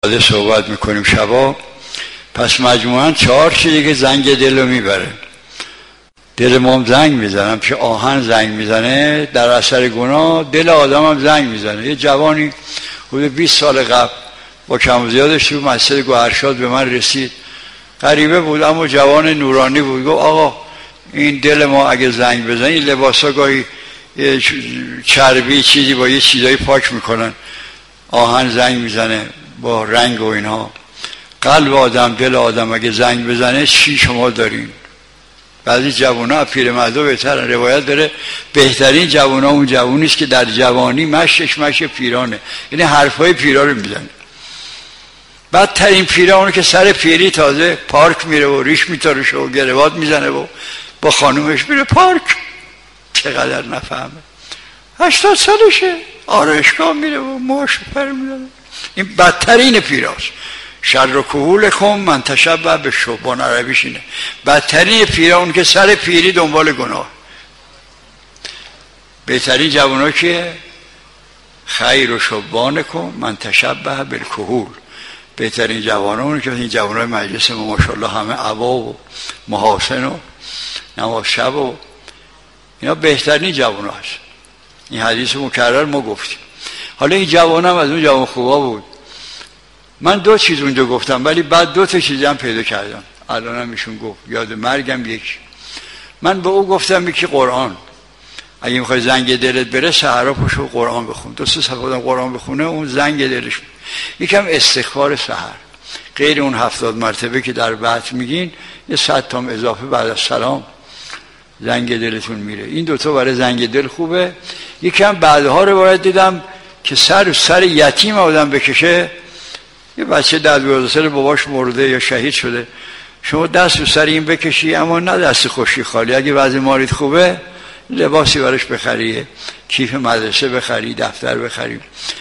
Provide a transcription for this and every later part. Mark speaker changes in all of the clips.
Speaker 1: صحبت میکنیم شبا. پس مجموعاً 4 چیزی که زنگ دل رو میبره. دل ما هم زنگ میزنه، که آهن زنگ میزنه در اثر گناه، دل آدم هم زنگ میزنه. یه جوانی حدود 20 سال قبل با کم و زیادش تو مسجد گوهرشاد به من رسید. غریبه بود اما جوان نورانی بود. گفت آقا این دل ما اگه زنگ بزنه، این لباسا گاهی چربی چیزی با یه چیزایی پاک میکنن، آهن زنگ میزنه با رنگ و اینها. قلب آدم، دل آدم اگه زنگ بزنه چی شما دارین؟ بعضی جوونا پیرمردا بهترن. روایت داره بهترین جوونا اون جوونی است که در جوانی مشش مش پیرانه، یعنی حرفای پیرا رو میزنه. بدترین پیرا اونه که سر پیری تازه پارک میره و ریش میتارشه و گروات میزنه و با خانومش میره پارک. چقدر نفهمه، 80 سالشه، آرایشگاه میره و موهاش پر میزنه. این بدترین پیراست. شر و کهولکم من تشبه به شبان، عربیش اینه. بدترین پیرا اون که سر پیری دنبال گناه. بهترین جوانها که خیر و شبانکم من تشبه بالکهول. بهترین جوانها اون که این جوانای مجلس ما ماشاءالله همه عبا و محاسن و نماز شب و اینا بهترین جوانها هست. این حدیث مکرر ما گفتیم. حالا این جوان هم از اون جوان خوبا بود. من 2 چیز اونجا گفتم، ولی بعد 2 تا چیزی هم پیدا کردم. الان هم ایشون گفت، یاد مرگم یک. من به او گفتم که قرآن اگه میخوای زنگ دلت بره سحرا پشو قرآن بخون. 2-3 صفحه قرآن بخونه اون زنگ دلش. یکم استغفار سحر، غیر اون 70 مرتبه که در بحث میگین، یه 100 تا اضافه بعد از سلام زنگ دلتون میره. این 2 تا برای زنگ دل خوبه. یکم بعدها روایت دیدم که سر یتیم آدم بکشه. یه بچه 10-12 سال باباش مرده یا شهید شده، شما دست رو سر این بکشی، اما نه دست خوشی خالی. اگه وضع مالیت خوبه لباسی برش بخری، کیف مدرسه بخری، دفتر بخری،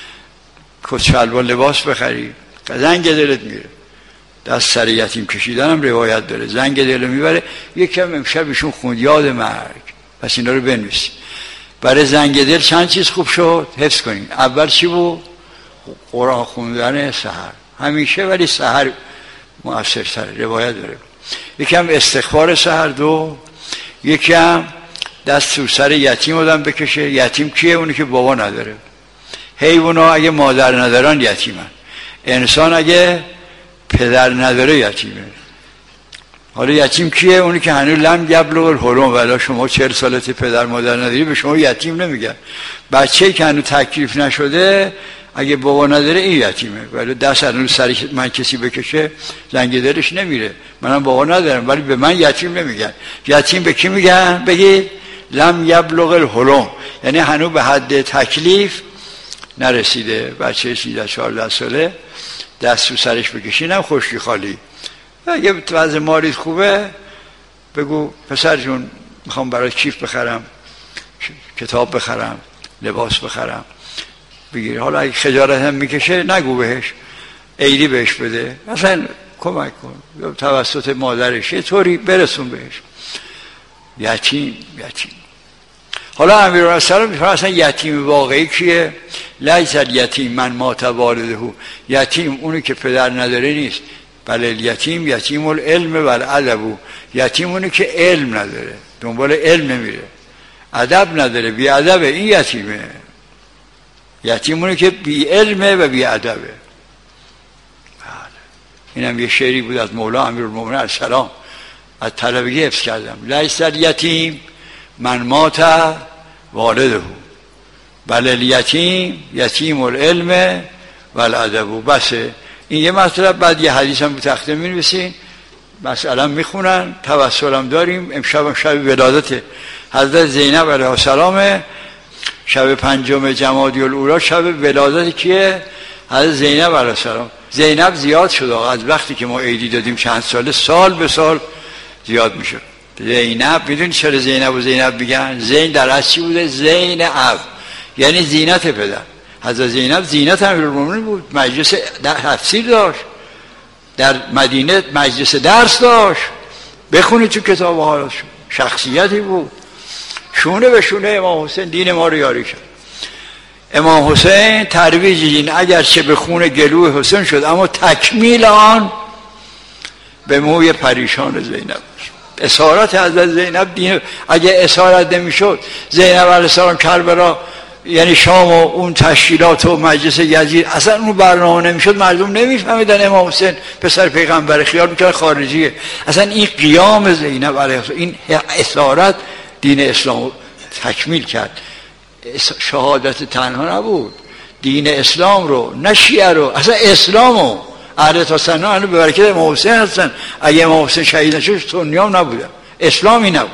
Speaker 1: کت شلوار لباس بخری، زنگ دلت میره. دست سر یتیم کشیدن هم روایت داره، زنگ دل میبره. یکم امشب ایشون خوند یاد مرگ. پس اینا رو بنویسید. برای زنگ دل چند چیز خوب شد حفظ کنین. اول چی بود؟ قرآن خوندن سحر همیشه، ولی سحر مؤثرتره، روایت داره. یکم استغفار سحر. 2 یکم دست رو سر یتیم آدم بکشه. یتیم کیه؟ اونی که بابا نداره. حیونا اگه مادر ندارن یتیمن. انسان اگه پدر نداره یتیمه. حالا یتیم کیه؟ اونی که هنوز لم یبلغ الحلم. ولی شما 40 سالته پدر مادر نداری، به شما یتیم نمیگن. بچه‌ای که هنوز تکلیف نشده اگه بابا نداره این یتیمه. ولی دست هنوز سر من کسی بکشه زنگ دلش نمیره. منم بابا ندارم ولی به من یتیم نمیگن. یتیم به کی میگن؟ بگید لم یبلغ الحلم، یعنی هنوز به حد تکلیف نرسیده. بچه 13-14 ساله دست رو سرش بکشینم خشکی خالی. اگه وضع مالیت خوبه بگو پسر جون میخوام برای کیف بخرم، کتاب بخرم، لباس بخرم، بگیر. حالا اگه خجالت هم میکشه نگو بهش، عیدی بهش بده، مثلا کمک کن یا توسط مادرش یه طوری برسون بهش. یتیم. حالا امیرالمومنین میفرماید اصلا یتیم واقعی کیه؟ لیس الیتیم من مات والده. یتیم اونی که پدر نداره نیست، بله الیتیم یتیم العلم والادب. یتیم اونی که علم نداره، دنبال علم نمیره، ادب نداره، بی ادبه، این یتیمه. یتیم اونی که بی علمه و بی ادبه. اینم یه شعری بود از مولا امیرالمومنین علیه السلام، از طلبگی حفظ کردم. لیس الیتیم من مات والده بل الیتیم یتیم العلم والادب. بسه این یه مطلب. بعد یه حدیث هم به تخته می‌نویسین، مثلا میخونن. توسل هم داریم. امشب شب ولادت حضرت زینب علیه السلام، شب 5 جمادی الاولی شب ولادت کیه؟ حضرت زینب علیه السلام. زینب زیاد شد از وقتی که ما عیدی دادیم چند ساله، سال به سال زیاد میشه. زینب، میدونی چرا زینب و زینب میگن؟ زین در اصل چی بوده؟ زین اب، یعنی زینت پدر. حضرت زینب زینت امیرالمومنین بود. مجلس تفسیر داشت در مدینه، مجلس درس داشت، بخونی تو کتاب ها. شخصیتی بود، شونه به شونه امام حسین دین ما رو یاری کرد. امام حسین ترویج این اگرچه به خون گلو حسین شد، اما تکمیل آن به موی پریشان زینب. اسارت حضرت زینب دین، اگه اسارت نمیشد زینب علیه السلام کربلا یعنی شام و اون تشکیلات و مجلس یزید اصلا اون برنامه نمیشد، مردم نمیفهمیدن امام حسین پسر پیغمبر، خیال میکرد خارجیه. اصلا این قیام زینب علیه السلام، این اسارت دین اسلام تکمیل کرد. شهادت تنها نبود، دین اسلام رو، نه شیعه رو، اصلا اسلامو. اهل سنت اهل به برکت امام حسین هستن. اگه امام حسین شهید نشد سنیام نبودن، اسلامی نبود.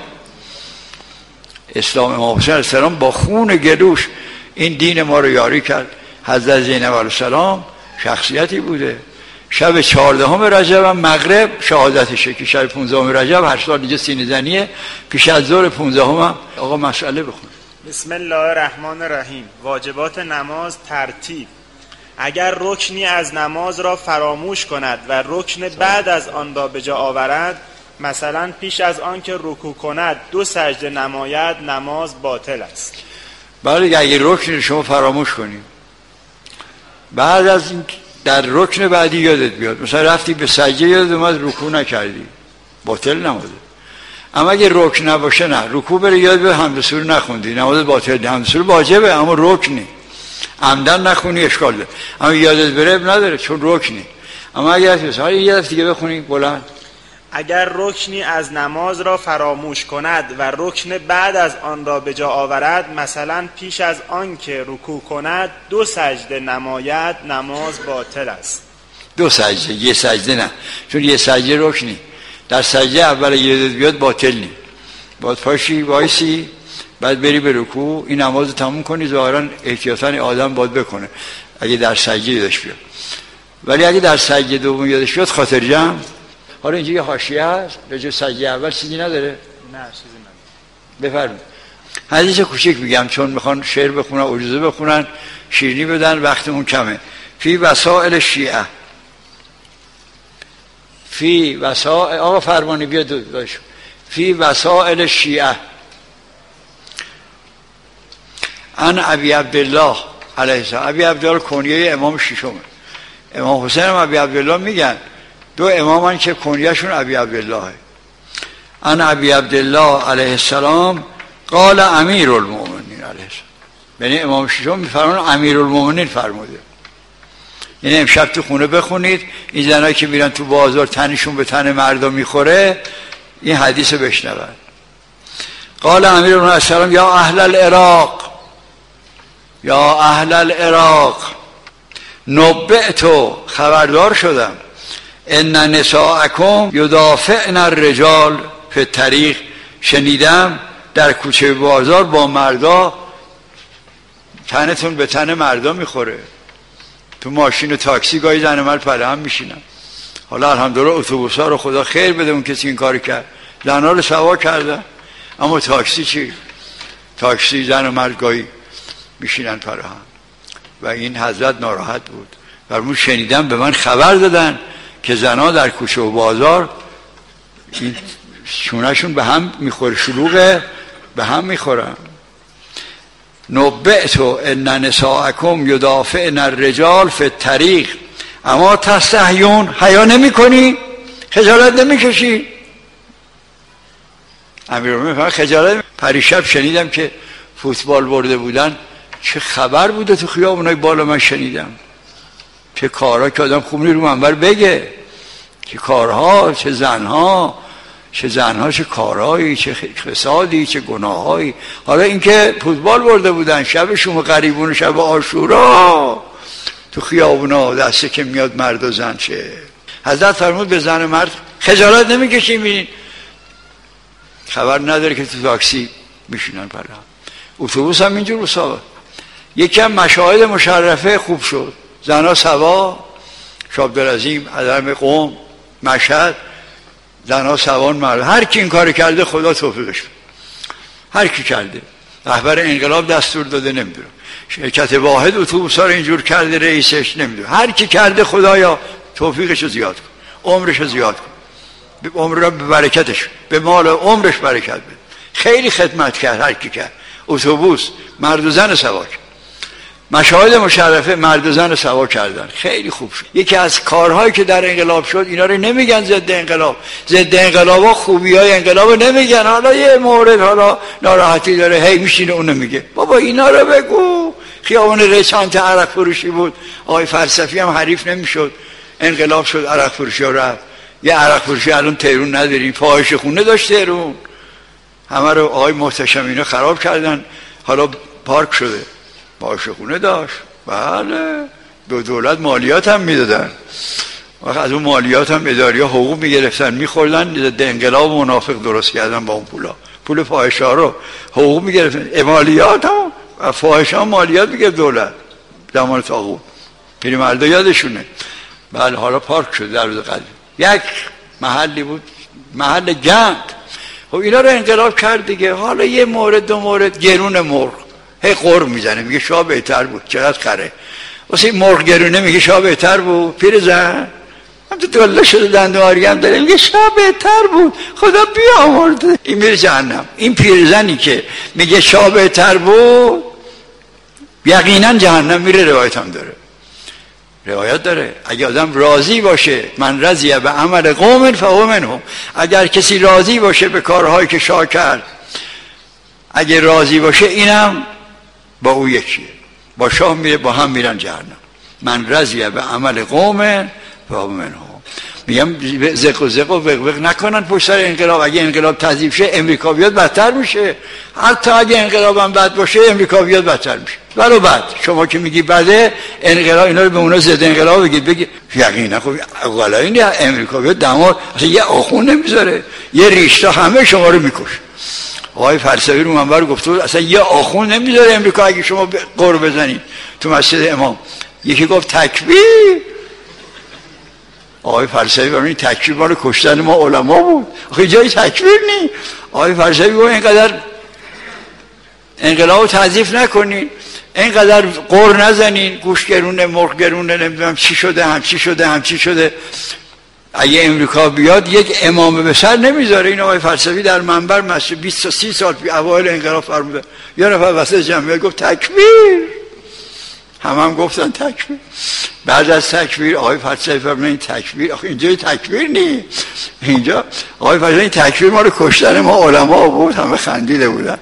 Speaker 1: اسلام امام حسین علیه السلام با خون گلوش این دین ما رو یاری کرد. حضرت زینب علیه السلام شخصیتی بوده. شب 14 رجب هم مغرب شهادتشه که شب 15 رجب 8 سال دیگه سینه زنیه. پیش از ظهر 15 هم آقا مسئله بخون.
Speaker 2: بسم الله الرحمن الرحیم. واجبات نماز ترتیب. اگر رکنی از نماز را فراموش کند و رکن بعد از آن را به جا آورد، مثلا پیش از آن که رکوع کند 2 سجده نماید، نماز باطل است.
Speaker 1: بله، اگه رکنی شما فراموش کنی بعد از این در رکن بعدی یادت بیاد، مثلا رفتی به سجده یادت اومد رکوع نکردی، باطل نمازه. اما اگه رکن نباشه، نه رکوع بره یاد به حمد و سوره نخوندی، نماز باطل. حمد و سوره واجبه اما رکنی، عمدن نخونی اشکال داره، اما یادت بره نداره چون رکنی. اما اگه مثلا یه دفعه دیگه بخونی بلند.
Speaker 2: اگر رکنی از نماز را فراموش کند و رکن بعد از آن را به جا آورد، مثلا پیش از آن که رکوع کند 2 سجده نماید، نماز باطل است.
Speaker 1: 2 سجده، یه سجده نه، چون یه سجده رکنی. در سجده اول یادت بیاد باطل نی، باید پاشی وایسی بعد بری به رکوع، این نماز رو تموم کنی. ظاهرا احتیاطاً آدم باید بکنه اگه در سجده یادش بیاد، ولی اگه در سجده دوم یادش بیاد خاطر جمع. حالا اینجا یه حاشیه هست راجع سجده اول، چیزی نداره؟
Speaker 2: نه چیزی نداره.
Speaker 1: بفرمایید. حدیث کوچیک میگم چون میخوان شعر بخونن، عجوزه بخونن، شیرینی بدن، وقتمون کمه. فی وسائل شیعه، فی وسائل، آقا فرمانی بیاد داشت، فی وسائل شیعه ان ابی عبدالله علیه السلام. ابی عبدالله کنیه امام ششمه. امام حسین هم ابی عبدالله میگن، 2 امامان که کنیهشون ابی عبدالله. ان ابی عبدالله علیه السلام قال امیر المؤمنین علیه السلام. یعنی امام ششم میفرمان امیر المؤمنین فرموده. یعنی امشب تو خونه بخونید، این زنایی که میرن تو بازار تنشون به تن مردم میخوره این حدیث رو بشنون. قال امیر المؤمنین علیه السلام یا اهل العراق، یا اهل العراق نبئتو، خبردار شدم، ان نساءکم یدافعن الرجال فی الطریق، شنیدم در کوچه بازار با مردا تنتون به تن مردا میخوره. تو ماشین و تاکسی گاهی زن و مرد پله هم میشینن. حالا الحمدلله اتوبوس‌ها رو خدا خیر بده اون کسی این کاری کرد، زن‌ها رو سوا کردن، اما تاکسی چی؟ تاکسی زن و مرد گاهی میشینن پله هم. و این حضرت ناراحت بود. فرمود شنیدم، به من خبر دادن که زنها در کوچه و بازار این شونهشون به هم میخوره، شلوغه، به هم میخورن. نبئتو ان نساءکم یدافعن الرجال فی الطریق اما تستحیون، حیا نمی کنی؟ خجالت نمی کشی؟ امیرالمومنین خجالت. پریشب شنیدم که فوتبال برده بودن، چه خبر بوده تو خیابونای بالا، من شنیدم چه کارها که آدم خوب رو منبر بگه، چه کارها، چه زنها، چه کارهایی، چه فسادی، چه گناهایی. حالا اینکه فوتبال برده بودن، شب شوم غریبون، شب عاشورا تو خیابونا دسته که میاد مرد و زن، چه حضرت فرمود به زن و مرد خجالت نمیکشی؟ میبینین خبر نداره که تو تاکسی میشینن پره، اتوبوس هم اینجور بسابه. یکی هم مشاهد مشرفه خوب شد، زنها سوا، شابدالعظیم، عدم قوم، مشهد، زنها سوان مرد. هر کی این کار کرده خدا توفیقش بده، هر کی کرده. رهبر انقلاب دستور داده، نمیدونم شرکت واحد اتوبوس‌ها رو اینجور کرده، رئیسش نمیدونم، هر کی کرده خدایا توفیقش رو زیاد کن، عمرش رو زیاد کن، عمر رو به برکتش، به مال عمرش برکت بده. خیلی خدمت کرد هر کی کرد، اتوبوس مرد و زن سوا کرد. مشاهد مشرفه مرد و زن رو سوا کردن، خیلی خوب شد. یکی از کارهایی که در انقلاب شد، اینا رو نمیگن ضد انقلاب، ضد انقلاب ها خوبی های انقلاب رو نمیگن، حالا یه مورد حالا ناراحتی داره هی میشینه اونو میگه. بابا اینا رو بگو. خیابان ره چند تا عرق فروشی بود، آقای فلسفی هم حریف نمیشد، انقلاب شد عرق فروشی ها رفت. یه عرق فروشی الان تهرون نداریم، فاحش خونه داشت تهرون، همه رو آقای محتشم اینا خراب کردن، حالا پارک شده. فاحش خونه داشت، بله، به دولت مالیات هم میدادن، وقت از اون مالیات هم اداری ها حقوق میگرفتن میخوردن، انقلاب منافق درست کردن با اون پول فاحش ها رو حقوق میگرفتن، مالیات ها و فاحش ها مالیات میگرفت دولت زمان طاغوت، پیرمردا یادشونه. بله حالا پارک شد در روز قدیم، یک محلی بود، محل گند. خب اینا رو انقلاب کرد دیگه. حالا یه مورد دو مورد، گرون مرغ هی قرب میزنه میگه شاه بهتر بود، چقدر خره واسه مرغ گرونه، میگه شاه بهتر بود. پیرزن هم تو دله شده دندواری هم داره میگه شاه بهتر بود، خدا بیامرده. این میره جهنم. این پیرزنی که میگه شاه بهتر بود یقینا جهنم میره. روایت هم داره، روایت داره اگه آدم راضی باشه، من رضی به عمل قوم فهو منهم، اگر کسی راضی باشه به کارهایی که شاه کرد، اگه راضی باشه اینم با او یکیه، با شاه میره، با هم میرن جهنم. من رضی به عمل قوم فهو منهم. میگم زق و زق و وق نکنن پشت سر انقلاب. اگه انقلاب تضعیف شه امریکا بیاد بدتر میشه، حتی اگه انقلاب هم بد باشه امریکا بیاد بدتر میشه. ولو بد شما که میگی بده انقلاب، اینا رو به اونا ضد انقلاب بگید یقینا خب اولا این امریکا بیاد دمار اصلا یه آخون نمیذاره، یه ریشتا همه شما رو میکشه. آقای فلسفی رو منبر گفته بود اصلا یه آخون نمیذاره امریکا اگه شما قرب بزنید تو مسجد امام. یکی گفت تکبیر. آقای فلسفی برای تکبیر مال کشتن ما علما بود، آخه جای تکبیر نی. آقای فلسفی گفت اینقدر انقلاب تضعیف نکنین، اینقدر قر نزنین، گوش گرونه مرغ گرونه نمیدونم چی شده همچی شده. اگه امریکا بیاد یک امامه به سر نمیذاره. این آقای فلسفی در منبر مسجد 20 تا 30 سال پیش اوایل انقلاب فرموده، یه نفر وسط جمعیت گفت تکبیر، هم گفتن تکبیر. بعد از تکبیر آقای فلسفی فرمود این تکبیر، آخه اینجا تکبیر نی، اینجا آقای فلسفی این تکبیر ما رو کشتن ما علما بود. همه خندیده بودن.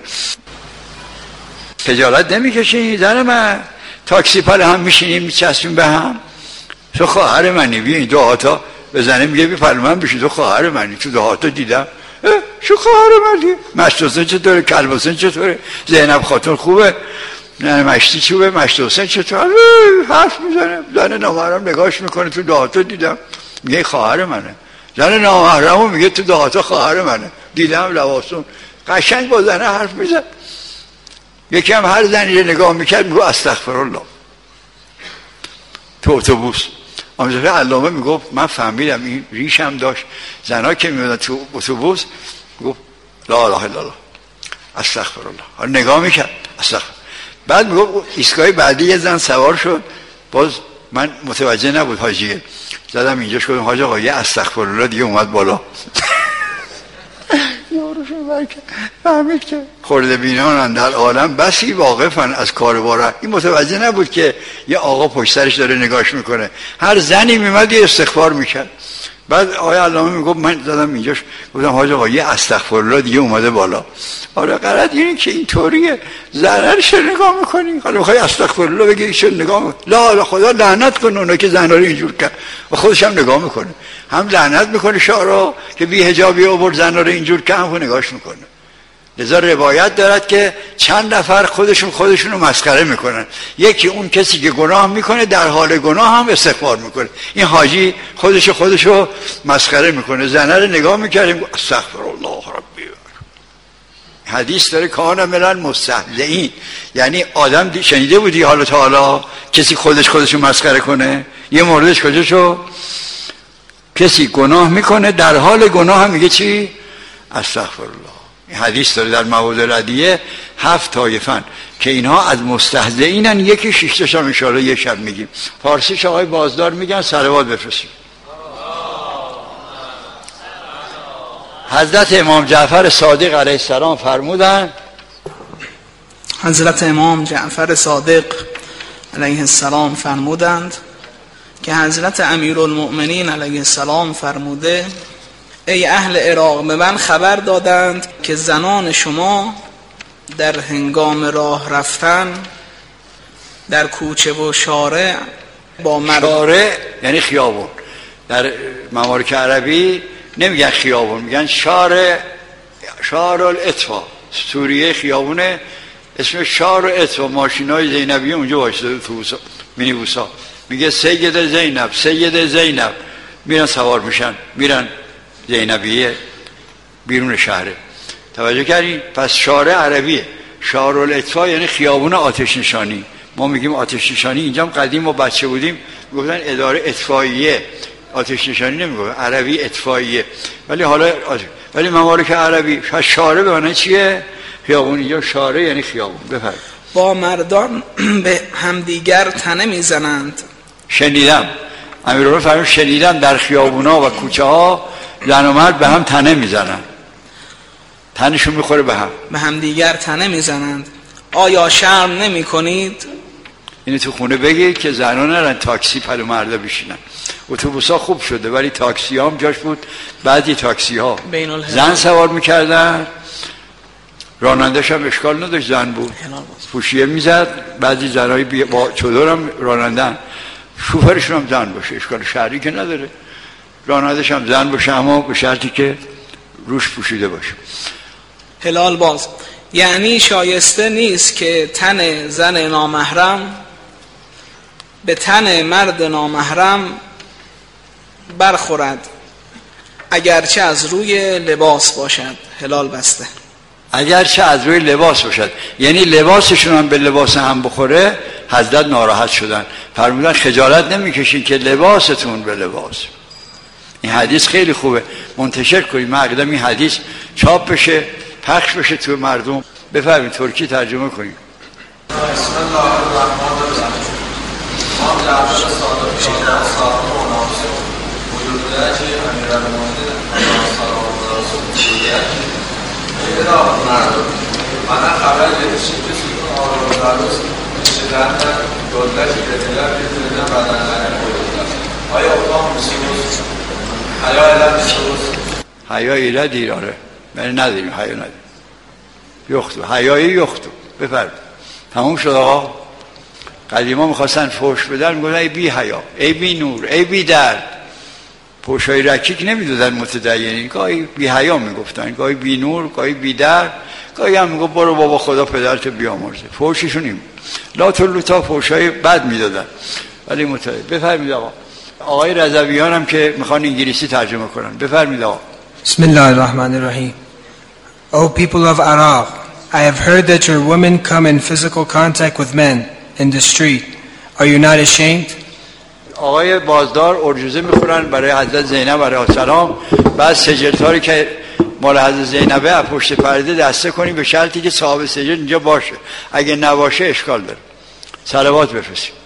Speaker 1: خجالت نمیکشین زن من؟ تاکسی پل هم میشینیم میچسبیم به هم، تو خواهر منی، بیا این دهاتا بزنه میگه بی پل من بشین، تو خواهر منی، تو دهاتا دیدم شو خواهر منی. مشت حسین چطوره؟ کلب حسین چطوره؟ زینب خاتون خوبه؟ نه مشتی چوبه؟ مشت حسین چطور؟ حرف میزنه. زن نامحرم نگاش میکنه، تو دهاتا دیدم، میگه خواهر منه. زن نامحرمو میگه تو دهاتا خواهر منه، دیدم لباسون. قشنگ با زنه حرف میزن. یکی هم هر زنی رو نگاه میکرد میگو استغفرالله. تو اتوبوس آموزش علامه میگفت من فهمیدم این ریشم داشت، زنها که میمدن تو اتوبوس گفت لا اله الا الله استغفرالله، حالا نگاه میکرد استغفر. بعد میگفت ایستگاه بعدی یه زن سوار شد، باز من متوجه نبود حاجیه، زدم اینجا شدم حاج آقا یه استغفرالله دیگه اومد بالا. یاروشون برکن فهمید که خورده بینانن در عالم بسی واقفن از کار باره. این متوجه نبود که یه آقا پشت سرش داره نگاش میکنه. هر زنی میمد یه استغفار میکرد. بعد آقای علامه میگفت من زدم اینجاش گفتم حاج آقا یه استغفرالله دیگه اومده بالا. آره غلط اینه که اینطوریه، زنه رو چرا نگاه میکنی؟ حالا میخوای استغفرالله بگی چرا نگاه میکنی؟ لا خدا لعنت کنه اونا که زنها رو اینجور کرد و خودش هم نگاه میکنه، هم لعنت میکنه شاه که بی حجابی آورد زنها رو اینجور کرد، هم نگاهش میکنه. لذا روایت دارد که چند نفر خودشون رو مسخره میکنن. یکی اون کسی که گناه میکنه در حال گناه هم استغفار میکنه. این حاجی خودشو مسخره میکنه، زنه رو نگاه میکردیم استغفرالله ربی. حدیث داره کان ملل مستهزئین، یعنی آدم شنیده بودی حالا تا حالا کسی خودشو مسخره کنه؟ یه موردش کجاشو؟ کسی گناه میکنه در حال گناه هم میگه چی؟ استغفرالله. این حدیث داره در مواد ردیه 7 طایفن که اینها از مستهزئینن. یکی 6 تاش هم ان شاء الله یه شب میگیم. فارسیش آقای بازدار میگن صلوات بفرستید. حضرت امام جعفر صادق علیه السلام فرمودن،
Speaker 3: حضرت امام جعفر صادق علیه السلام فرمودند که حضرت امیرالمؤمنین علیه السلام فرموده ای اهل عراق، به من خبر دادند که زنان شما در هنگام راه رفتن در کوچه و شارع با
Speaker 1: شارع یعنی خیابون، در ممالک عربی نمیگن خیابون، میگن شارع، شارع الاطفا. سوریه خیابونه اسم شارع اطفا، ماشینای زینبی اونجا وایساده، اتوبوسا، مینیبوسا، میگه سید زینب، سید زینب، میرن سوار میشن میرن زینبیه بیرون شهره. توجه کردین؟ پس شارع عربیه. شارع الاطفا یعنی خیابون آتش نشانی. ما میگیم آتش نشانی، اینجا قدیم ما بچه بودیم میگفتن اداره اطفائیه، آتش نشانی نمیگفتن، عربی اطفائیه. ولی حالا ولی ممالک عربی شارع به معنی چیه؟ خیابون. اینجا شارع یعنی خیابون. بفرمایید.
Speaker 3: با مردان به همدیگر تنه میزنند.
Speaker 1: شنیدم امیرالمومنین فرمود شنیدم در خیابونا و کوچه ها زن و مرد به هم تنه میزنن، تنشون میخوره به هم،
Speaker 3: به همدیگر تنه میزنند. آیا شرم نمی کنید؟
Speaker 1: اینو تو خونه بگید که زنان نرن تاکسی پلو مردا بشینن. اتوبوسا خوب شده ولی تاکسی ها هم جاش بود. بعضی تاکسی ها زن سوار میکردن، راننده‌ش هم اشکال نداشت، زن بود، پوشیه میزد. بعضی زنای با چادر هم رانندن، شوفرشون هم زن باشه، اشکال شهری که نداره، راننده‌ش هم زن باشه، اما به شرطی که روش پوشیده باشه.
Speaker 3: هلال باز یعنی شایسته نیست که تن زن نامحرم به تن مرد نامحرم برخورد اگرچه از روی لباس باشد. هلال بسته.
Speaker 1: اگرچه از روی لباس باشد یعنی لباسشون هم به لباس هم بخوره. حضرت ناراحت شدن، فرمودن خجالت نمیکشین که لباستون به لباس. این حدیث خیلی خوبه، منتشر کنید. من اقدم این حدیث چاپ بشه، پخش بشه تو مردم. بفرمایید ترکی ترجمه کنید.
Speaker 4: بسم الله الرحمن الرحیم. ما در صادق صادق و ناصر وجود درجه امیرالمومنین سلام الله ایران مردم من خبر رسید که آرام‌دارست شدن دولتی بدلر بدلن بدنن آیا اقام مسیوس حیا علم مسیوس
Speaker 1: حیا ایراد ایراره من نداریم، حیا نداریم، یختو حیایی یختو. بفرمایید. تموم شد آقا. قدیما میخواستن فحش بدن میگفتن ای بی حیا، ای بی نور، ای بی درد. فحشای رکیک نمیدادن متدینین، گاهی بی حیا میگفتن، گاهی بی نور، گاهی بی درد، گاهی هم میگفت برو بابا خدا پدرت بیامرزه. فحششون این لا تلوتا فحشای بد میدادن ولی بفرمایید آقا. آقای رضویان هم که میخوان انگلیسی ترجمه کنن. بفرمایید آقا.
Speaker 5: بسم الله الرحمن الرحیم. O people of Iraq, I have heard that your women come in physical contact with men in the street. Are you not ashamed?
Speaker 1: آقای بازدار ارجوزه میخورن برای حضرت زینب علیه السلام. بعد سجلتاری که مال حضرت زینبه از پشت پرده دسته کنیم به شرطی که صاحب سجل اینجا باشه، اگه نباشه اشکال داره. صلوات بفرستیم.